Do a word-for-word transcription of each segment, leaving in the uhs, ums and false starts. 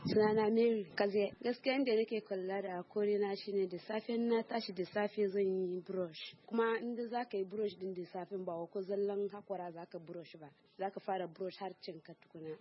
Sunana Mary Kaze. Gaskiya inda nake kula da hakori na shine da safe na tashi da safe zan yi brush. Kuma inda zaka yi brush din da safe ba ko zallan hakora zaka brush ba. Zaka fara brush har cinka tukuna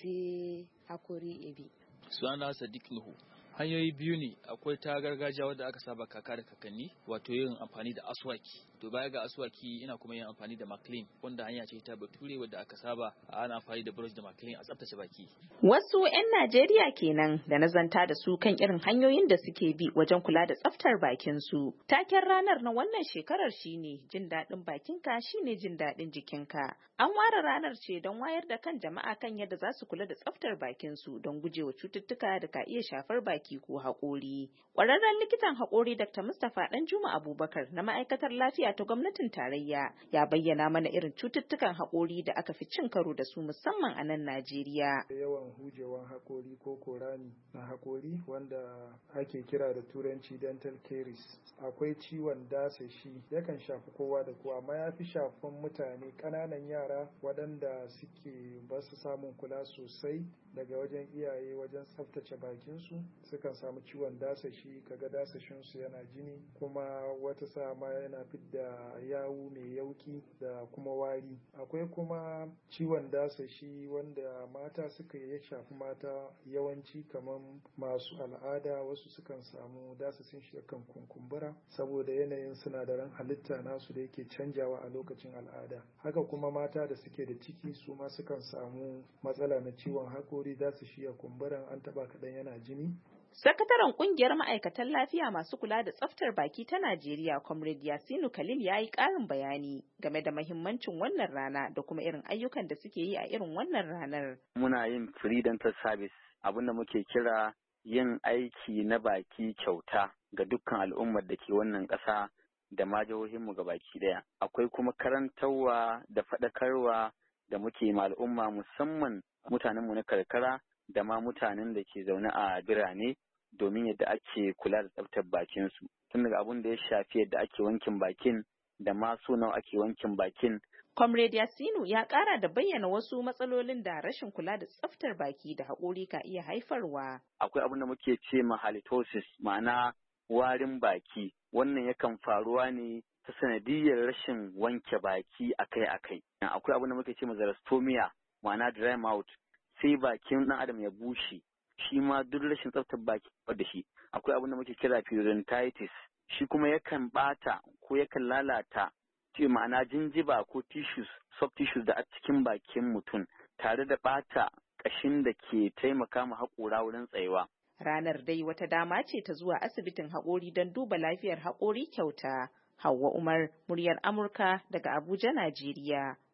sai hakori ebi. Sunana Sadiq Nuhu. Hanyoyi biyu ne, akwai ta gargajiya wadda aka saba kaka da kakanni, wato yin amfani da aswaki. To baya ga aswaki ina kuma yin amfani da maclean, wanda hanya ce ta bature wadda aka saba ana amfani da brush da maclean a tsaftace baki. Wasu 'yan Najeriya kenan da nazanta da su kan irin hanyoyin da suke bi wajen kula da tsaftar bakin su. Taken ranar na wannan shekarar shine jin daɗin bakinka shine jin daɗin jikinka. An ware ranar ce don wayar da kan jama'a kan yadda za su kula da tsaftar bakin su don gujewa cututtuka da ka iya shafar baki ko haƙori. Ƙwararren likitan haƙori Dakta Mustapha Danjuma Abubakar na ma'aikatar lafiya ta gwamnatin tarayya ya bayyana mana irin cututtukan haƙori da aka fi cin karo da su musamman a nan Najeriya. Yawan hujewan haƙori ko korani na haƙori wanda ake kira da turanci dental caries. Akwai ciwon dasashi yakan shafi kowa da kowa amma ya fi shafan mutane ƙananan yara waɗanda suke ba su samun kula sosai daga wajen iyaye wajen tsaftace bakinsu sukan samu ciwon dasashi kaga dasashinsu yana jini kuma wata sama yana fidda yawu mai yauki da kuma wari. Akwai kuma ciwon dasashi wanda mata suka ya shafi mata yawanci kamar masu al'ada wasu sukan samu dasashin shi yakan kunkumbura saboda yanayin sinadaran halitta nasu da yake canjawa a lokacin al'ada. Haka kuma mata da suke da ciki su ma sukan samu matsala na ciwon haƙori dasashi ya kumburan an taba kaɗan yana jini. Sakataren kungiyar ma'aikatan lafiya masu kula da tsaftar baki ta Najeriya, Comrade Yasinu Khalil ya yi ƙarin bayani game da mahimmancin wannan rana da kuma irin ayyukan da suke yi a irin wannan ranar. Muna yin free dental service, abinda muke kira yin aiki na baki kyauta ga dukkan al'ummar da ke wannan ƙasa da ma jihohinmu ga baki ɗaya. Akwai kuma karantarwa da faɗakarwa da muke ma al'umma musamman mutanenmu na karkara da ma mutanen da ke zaune a birane domin yadda ake kula da tsaftar bakinsu. Tun daga abin da ya shafi yadda ake wankin bakin da ma so nawa ake wankin bakin. Comrade Yasinu ya ƙara da bayyana wasu matsalolin da rashin kula da tsaftar baki da haƙori ka iya haifarwa. Akwai abin da muke ce ma halitosis, ma'ana warin baki. Wannan yakan faruwa ne ta sanadiyyar rashin wanke baki akai-akai. Akwai abin da muke ce ma xerostomia, ma'ana dry mouth. Sai bakin ɗan adam ya bushe, shi ma duk rashin tsaftar baki da shi. Akwai abin da muke kira periodontitis, shi kuma yakan ɓata ko yakan lalata ce ma'ana jinjiba ko tissues, soft tissues da a cikin bakin mutum tare da ɓata ƙashin da ke taimaka ma haƙora wurin tsayuwa. Ranar dai wata dama ce ta zuwa asibitin haƙori don duba lafiyar haƙori kyauta. Hauwa Umar, muryar Amurka daga Abuja, Najeriya.